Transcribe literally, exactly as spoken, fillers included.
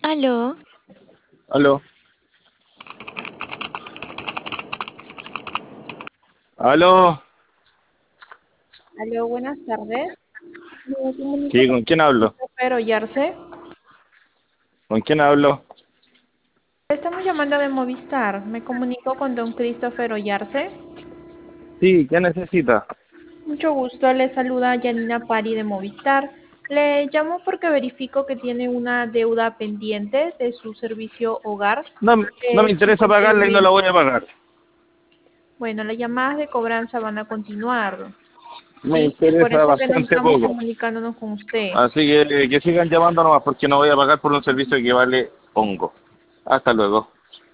Aló, Aló, aló, Aló, buenas tardes. Me comunico sí, con ¿con quién hablo? Christopher Ollarse. ¿Con quién hablo? Estamos llamando de Movistar. Me comunico con don Christopher Ollarse. Sí, ¿qué necesita? Mucho gusto, le saluda Janina Pari de Movistar. Le llamo porque verifico que tiene una deuda pendiente de su servicio hogar No, no de me interesa cincuenta y un pagarla y no mil. la voy a pagar. Bueno, las llamadas de cobranza van a continuar, Me ¿sí? Es por interesa eso que nos bastante estamos poco. comunicándonos con usted. Así que que sigan llamando nomás porque no voy a pagar por un servicio que vale hongo. Hasta luego.